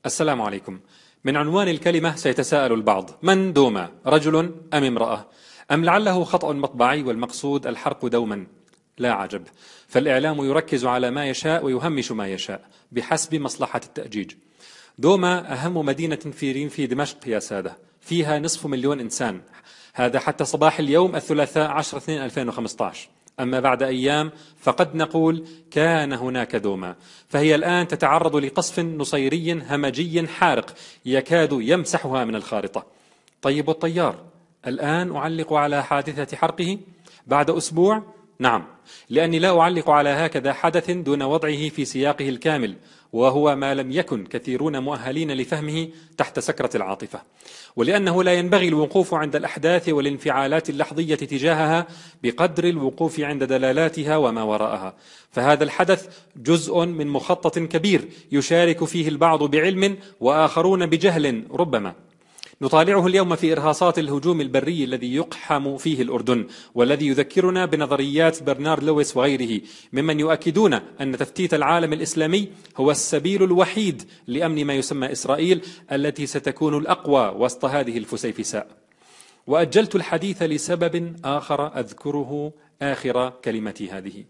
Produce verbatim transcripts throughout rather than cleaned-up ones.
السلام عليكم. من عنوان الكلمة سيتساءل البعض: من دوما؟ رجل أم امرأة؟ أم لعله خطأ مطبعي والمقصود الحرق دوما؟ لا عجب، فالإعلام يركز على ما يشاء ويهمش ما يشاء بحسب مصلحة التأجيج. دوما أهم مدينة في ريف دمشق يا سادة، فيها نصف مليون إنسان، هذا حتى صباح اليوم الثلاثاء عشرة اثنين ألفين وخمسة عشر. أما بعد أيام فقد نقول كان هناك دوما، فهي الآن تتعرض لقصف نصيري همجي حارق يكاد يمسحها من الخارطة. طيب والطيار؟ الآن أعلق على حادثة حرقه بعد أسبوع؟ نعم، لأني لا أعلق على هكذا حدث دون وضعه في سياقه الكامل، وهو ما لم يكن كثيرون مؤهلين لفهمه تحت سكرة العاطفة، ولأنه لا ينبغي الوقوف عند الأحداث والانفعالات اللحظية تجاهها بقدر الوقوف عند دلالاتها وما وراءها. فهذا الحدث جزء من مخطط كبير يشارك فيه البعض بعلم وآخرون بجهل ربما. نطالعه اليوم في إرهاصات الهجوم البري الذي يقحم فيه الأردن، والذي يذكرنا بنظريات برنارد لويس وغيره ممن يؤكدون أن تفتيت العالم الإسلامي هو السبيل الوحيد لأمن ما يسمى إسرائيل التي ستكون الأقوى وسط هذه الفسيفساء. وأجلت الحديث لسبب آخر أذكره آخر كلمتي هذه.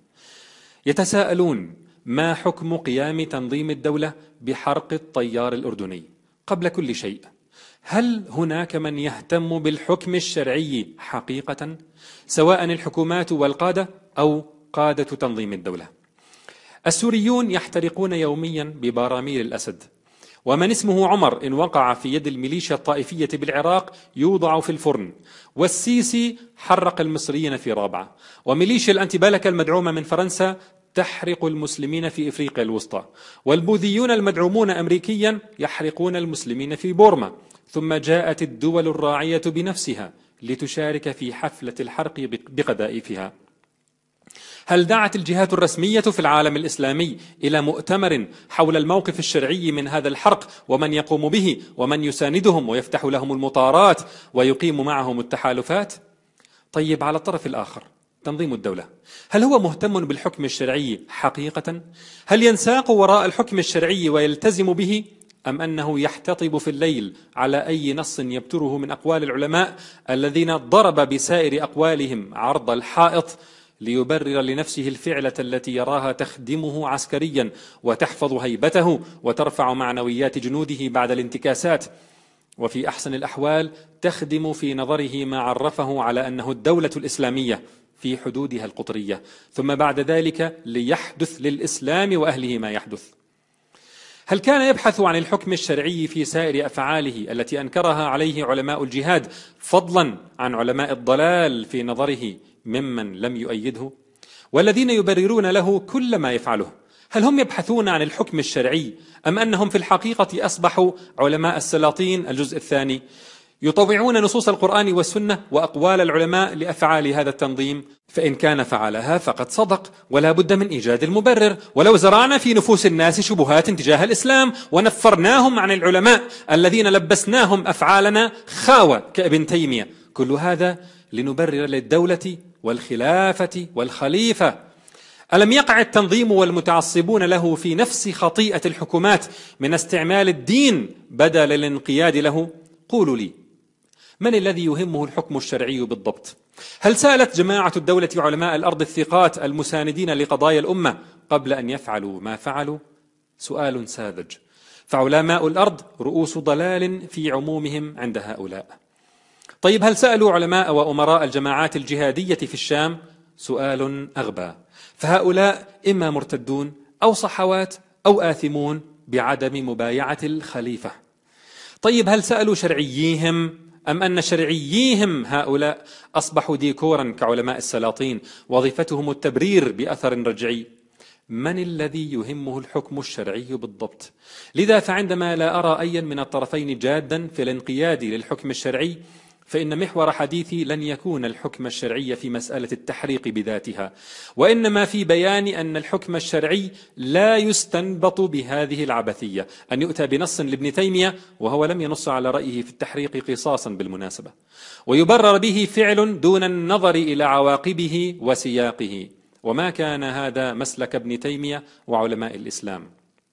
يتساءلون: ما حكم قيام تنظيم الدولة بحرق الطيار الأردني؟ قبل كل شيء، هل هناك من يهتم بالحكم الشرعي حقيقة، سواء الحكومات والقادة أو قادة تنظيم الدولة؟ السوريون يحترقون يوميا ببراميل الأسد، ومن اسمه عمر إن وقع في يد الميليشيا الطائفية بالعراق يوضع في الفرن، والسيسي حرق المصريين في رابعة، وميليشيا الأنتبالكة المدعومة من فرنسا تحرق المسلمين في إفريقيا الوسطى، والبوذيون المدعومون أمريكيا يحرقون المسلمين في بورما، ثم جاءت الدول الراعية بنفسها لتشارك في حفلة الحرق بقذائفها. هل دعت الجهات الرسمية في العالم الإسلامي إلى مؤتمر حول الموقف الشرعي من هذا الحرق ومن يقوم به ومن يساندهم ويفتح لهم المطارات ويقيم معهم التحالفات؟ طيب، على الطرف الآخر تنظيم الدولة، هل هو مهتم بالحكم الشرعي حقيقة؟ هل ينساق وراء الحكم الشرعي ويلتزم به، أم أنه يحتطب في الليل على أي نص يبتره من أقوال العلماء الذين ضرب بسائر أقوالهم عرض الحائط ليبرر لنفسه الفعلة التي يراها تخدمه عسكريا وتحفظ هيبته وترفع معنويات جنوده بعد الانتكاسات، وفي أحسن الأحوال تخدم في نظره ما عرفه على أنه الدولة الإسلامية في حدودها القطرية، ثم بعد ذلك ليحدث للإسلام وأهله ما يحدث؟ هل كان يبحث عن الحكم الشرعي في سائر أفعاله التي أنكرها عليه علماء الجهاد، فضلا عن علماء الضلال في نظره ممن لم يؤيده والذين يبررون له كل ما يفعله؟ هل هم يبحثون عن الحكم الشرعي، أم أنهم في الحقيقة أصبحوا علماء السلاطين الجزء الثاني يطوعون نصوص القرآن والسنة وأقوال العلماء لأفعال هذا التنظيم؟ فإن كان فعلها فقد صدق، ولا بد من إيجاد المبرر. ولو زرعنا في نفوس الناس شبهات تجاه الإسلام ونفرناهم عن العلماء الذين لبسناهم أفعالنا خاوة كابن تيمية، كل هذا لنبرر للدولة والخلافة والخليفة. ألم يقع التنظيم والمتعصبون له في نفس خطيئة الحكومات من استعمال الدين بدل الانقياد له؟ قولوا لي، من الذي يهمه الحكم الشرعي بالضبط؟ هل سألت جماعة الدولة علماء الأرض الثقات المساندين لقضايا الأمة قبل أن يفعلوا ما فعلوا؟ سؤال ساذج، فعلماء الأرض رؤوس ضلال في عمومهم عند هؤلاء. طيب، هل سألوا علماء وأمراء الجماعات الجهادية في الشام؟ سؤال أغبى، فهؤلاء إما مرتدون أو صحوات أو آثمون بعدم مبايعة الخليفة. طيب، هل سألوا شرعييهم، أم أن شرعييهم هؤلاء أصبحوا ديكورا كعلماء السلاطين وظيفتهم التبرير بأثر رجعي؟ من الذي يهمه الحكم الشرعي بالضبط؟ لذا فعندما لا أرى أيا من الطرفين جادا في الانقياد للحكم الشرعي، فإن محور حديثي لن يكون الحكم الشرعي في مسألة التحريق بذاتها، وإنما في بيان أن الحكم الشرعي لا يستنبط بهذه العبثية، أن يؤتى بنص لابن تيمية وهو لم ينص على رأيه في التحريق قصاصا بالمناسبة، ويبرر به فعل دون النظر إلى عواقبه وسياقه، وما كان هذا مسلك ابن تيمية وعلماء الإسلام.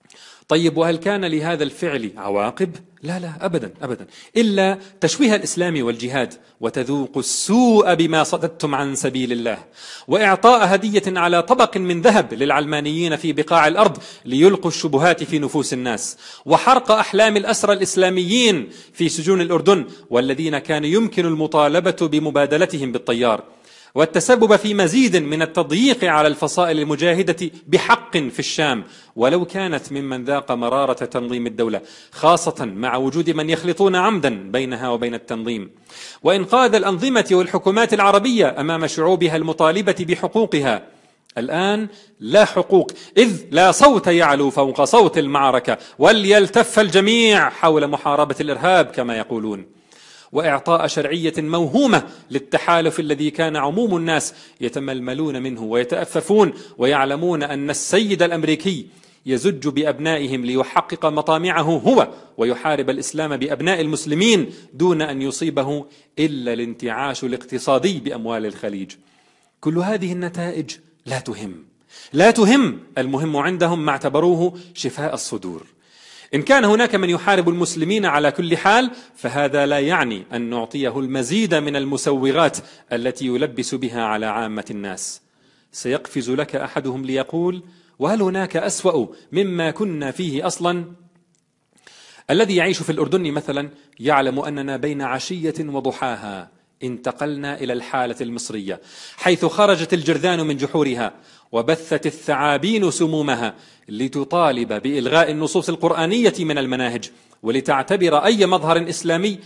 طيب، وهل كان لهذا الفعل عواقب؟ لا لا أبدا أبدا، إلا تشويه الإسلام والجهاد، وتذوقوا السوء بما صددتم عن سبيل الله، وإعطاء هدية على طبق من ذهب للعلمانيين في بقاع الأرض ليلقوا الشبهات في نفوس الناس، وحرق أحلام الأسرى الإسلاميين في سجون الأردن والذين كان يمكن المطالبة بمبادلتهم بالطيار، والتسبب في مزيد من التضييق على الفصائل المجاهدة بحق في الشام ولو كانت ممن ذاق مرارة تنظيم الدولة، خاصة مع وجود من يخلطون عمدا بينها وبين التنظيم، وإنقاذ الأنظمة والحكومات العربية أمام شعوبها المطالبة بحقوقها. الآن لا حقوق، إذ لا صوت يعلو فوق صوت المعركة، وليلتف الجميع حول محاربة الإرهاب كما يقولون، وإعطاء شرعية موهومة للتحالف الذي كان عموم الناس يتململون منه ويتأففون ويعلمون أن السيد الأمريكي يزج بأبنائهم ليحقق مطامعه هو ويحارب الإسلام بأبناء المسلمين دون أن يصيبه إلا الانتعاش الاقتصادي بأموال الخليج. كل هذه النتائج لا تهم لا تهم المهم عندهم ما اعتبروه شفاء الصدور. إن كان هناك من يحارب المسلمين على كل حال، فهذا لا يعني أن نعطيه المزيد من المسوغات التي يلبس بها على عامة الناس. سيقفز لك أحدهم ليقول: وهل هناك أسوأ مما كنا فيه أصلا؟ الذي يعيش في الأردن مثلا يعلم أننا بين عشية وضحاها انتقلنا إلى الحالة المصرية، حيث خرجت الجرذان من جحورها وبثت الثعابين سمومها لتطالب بإلغاء النصوص القرآنية من المناهج، ولتعتبر أي مظهر إسلامي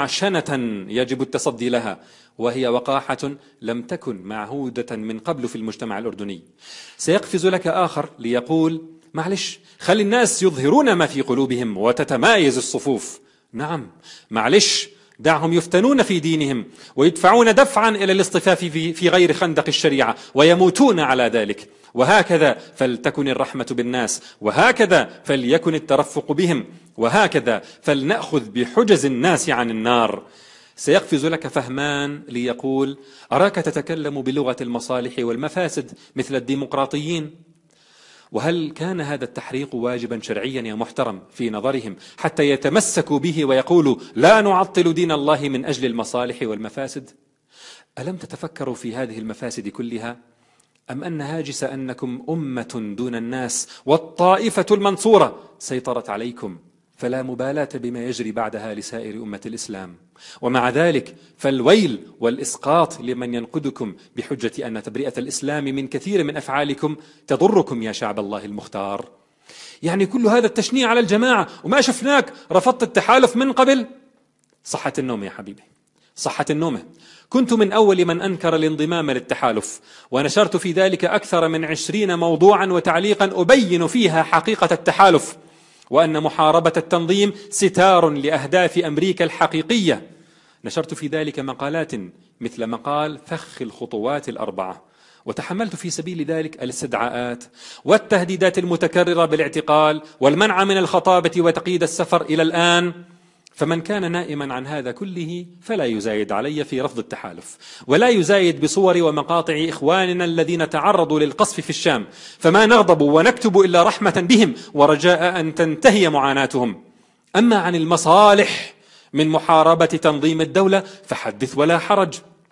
دعشنة يجب التصدي لها، وهي وقاحة لم تكن معهودة من قبل في المجتمع الأردني. سيقفز لك آخر ليقول: معلش، خلي الناس يظهرون ما في قلوبهم وتتمايز الصفوف. نعم، معلش، دعهم يفتنون في دينهم ويدفعون دفعا إلى الاصطفاف في, في غير خندق الشريعة ويموتون على ذلك، وهكذا فلتكن الرحمة بالناس، وهكذا فليكن الترفق بهم، وهكذا فلنأخذ بحجز الناس عن النار. سيقفز لك فهمان ليقول: أراك تتكلم بلغة المصالح والمفاسد مثل الديمقراطيين. وهل كان هذا التحريق واجبا شرعيا يا محترم في نظرهم حتى يتمسكوا به ويقولوا لا نعطل دين الله من أجل المصالح والمفاسد؟ ألم تتفكروا في هذه المفاسد كلها؟ أم أن هاجس أنكم أمة دون الناس والطائفة المنصورة سيطرت عليكم، فلا مبالاة بما يجري بعدها لسائر أمة الإسلام؟ ومع ذلك فالويل والإسقاط لمن ينقدكم بحجة أن تبرئة الإسلام من كثير من أفعالكم تضركم يا شعب الله المختار. يعني كل هذا التشنيع على الجماعة وما شفناك رفضت التحالف من قبل؟ صحة النوم يا حبيبي، صحة النوم. كنت من أول من أنكر الانضمام للتحالف، ونشرت في ذلك أكثر من عشرين موضوعا وتعليقا أبين فيها حقيقة التحالف، وأن محاربة التنظيم ستار لأهداف أمريكا الحقيقية. نشرت في ذلك مقالات مثل مقال فخ الخطوات الأربعة، وتحملت في سبيل ذلك الاستدعاءات والتهديدات المتكررة بالاعتقال والمنع من الخطابة وتقييد السفر إلى الآن. فمن كان نائما عن هذا كله فلا يزايد علي في رفض التحالف، ولا يزايد بصور ومقاطع إخواننا الذين تعرضوا للقصف في الشام، فما نغضب ونكتب إلا رحمة بهم ورجاء أن تنتهي معاناتهم. أما عن المصالح من محاربة تنظيم الدولة فحدث ولا حرج.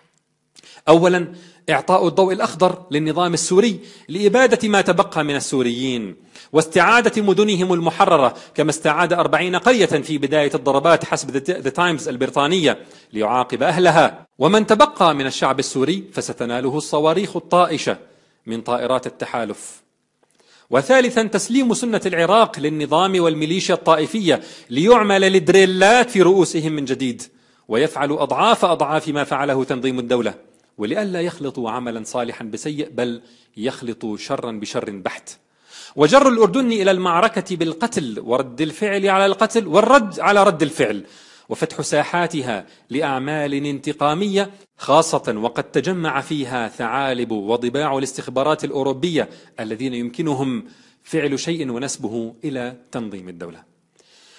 أولا، إعطاء الضوء الأخضر للنظام السوري لإبادة ما تبقى من السوريين واستعادة مدنهم المحررة، كما استعاد أربعين قرية في بداية الضربات حسب ذا تايمز البريطانية ليعاقب أهلها. ومن تبقى من الشعب السوري فستناله الصواريخ الطائشة من طائرات التحالف. وثالثا، تسليم سنة العراق للنظام والميليشيا الطائفية ليعمل الدريلات في رؤوسهم من جديد، ويفعل أضعاف أضعاف ما فعله تنظيم الدولة، ولئلا يخلطوا عملا صالحا بسيء بل يخلطوا شرا بشر بحت. وجر الأردن إلى المعركة بالقتل ورد الفعل على القتل والرد على رد الفعل، وفتح ساحاتها لأعمال انتقامية، خاصة وقد تجمع فيها ثعالب وضباع الاستخبارات الأوروبية الذين يمكنهم فعل شيء ونسبه إلى تنظيم الدولة.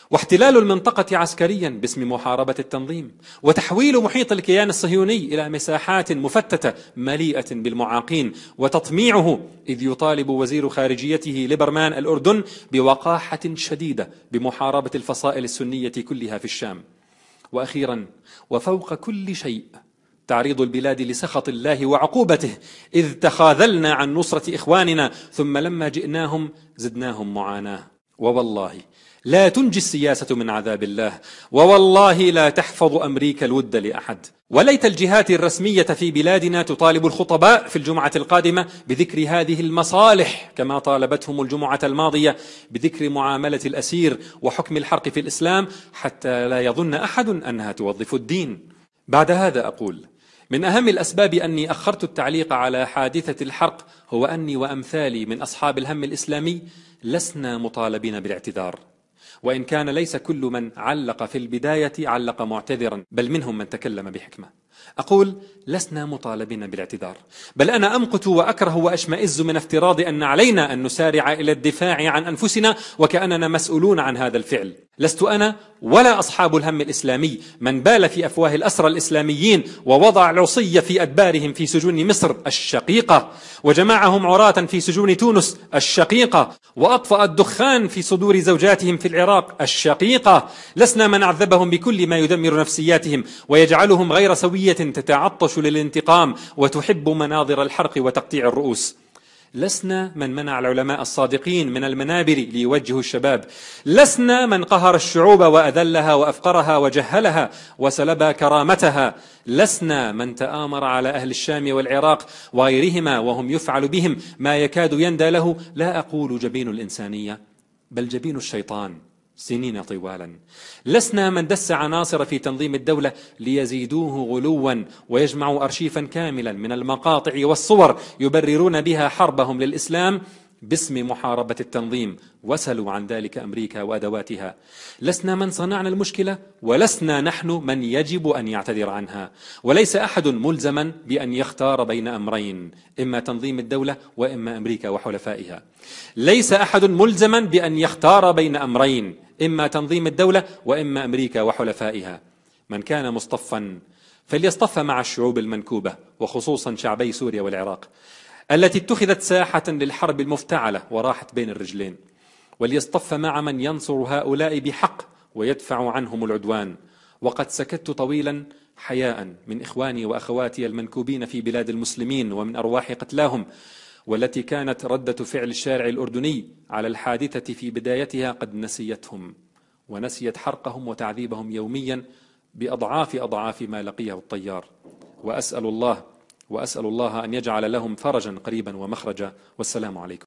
واحتلال المنطقة عسكريا باسم محاربة التنظيم، وتحويل محيط الكيان الصهيوني إلى مساحات مفتتة مليئة بالمعاقين، وتطميعه إذ يطالب وزير خارجيته ليبرمان الأردن بوقاحة شديدة بمحاربة الفصائل السنية كلها في الشام. وأخيرا وفوق كل شيء تعريض البلاد لسخط الله وعقوبته، إذ تخاذلنا عن نصرة إخواننا ثم لما جئناهم زدناهم معاناة. ووالله لا تنجي السياسة من عذاب الله، ووالله لا تحفظ أمريكا الود لأحد. وليت الجهات الرسمية في بلادنا تطالب الخطباء في الجمعة القادمة بذكر هذه المصالح كما طالبتهم الجمعة الماضية بذكر معاملة الأسير وحكم الحرق في الإسلام، حتى لا يظن أحد أنها توظف الدين. بعد هذا أقول: من أهم الأسباب أني أخرت التعليق على حادثة الحرق هو أني وأمثالي من أصحاب الهم الإسلامي لسنا مطالبين بالاعتذار، وإن كان ليس كل من علق في البداية علق معتذرا، بل منهم من تكلم بحكمة. أقول: لسنا مطالبين بالاعتذار، بل أنا أمقت وأكره وأشمئز من افتراض أن علينا أن نسارع إلى الدفاع عن أنفسنا وكأننا مسؤولون عن هذا الفعل. لست أنا ولا أصحاب الهم الإسلامي من بال في أفواه الأسرى الإسلاميين ووضع العصي في أدبارهم في سجون مصر الشقيقة، وجمعهم عراة في سجون تونس الشقيقة، وأطفأ الدخان في صدور زوجاتهم في العراق الشقيقة. لسنا من عذبهم بكل ما يدمر نفسياتهم ويجعلهم غير سوية تتعطش للانتقام وتحب مناظر الحرق وتقطيع الرؤوس. لسنا من منع العلماء الصادقين من المنابر ليوجهوا الشباب. لسنا من قهر الشعوب وأذلها وأفقرها وجهلها وسلب كرامتها. لسنا من تآمر على أهل الشام والعراق وغيرهما وهم يفعل بهم ما يكاد يندى له لا أقول جبين الإنسانية بل جبين الشيطان سنين طوالا. لسنا من دس عناصر في تنظيم الدولة ليزيدوه غلوا ويجمعوا أرشيفا كاملا من المقاطع والصور يبررون بها حربهم للإسلام باسم محاربة التنظيم، وسلوا عن ذلك أمريكا وأدواتها. لسنا من صنعنا المشكلة، ولسنا نحن من يجب أن يعتذر عنها. وليس أحد ملزما بأن يختار بين أمرين، إما تنظيم الدولة وإما أمريكا وحلفائها. ليس أحد ملزما بأن يختار بين أمرين، إما تنظيم الدولة وإما أمريكا وحلفائها. من كان مصطفا فليصطف مع الشعوب المنكوبة، وخصوصا شعبي سوريا والعراق التي اتخذت ساحة للحرب المفتعلة وراحت بين الرجلين، وليصطف مع من ينصر هؤلاء بحق ويدفع عنهم العدوان. وقد سكت طويلا حياء من إخواني وأخواتي المنكوبين في بلاد المسلمين ومن أرواح قتلاهم، والتي كانت ردة فعل الشارع الأردني على الحادثة في بدايتها قد نسيتهم، ونسيت حرقهم وتعذيبهم يوميا بأضعاف أضعاف ما لقيه الطيار. وأسأل الله وأسأل الله أن يجعل لهم فرجا قريبا ومخرجا. والسلام عليكم.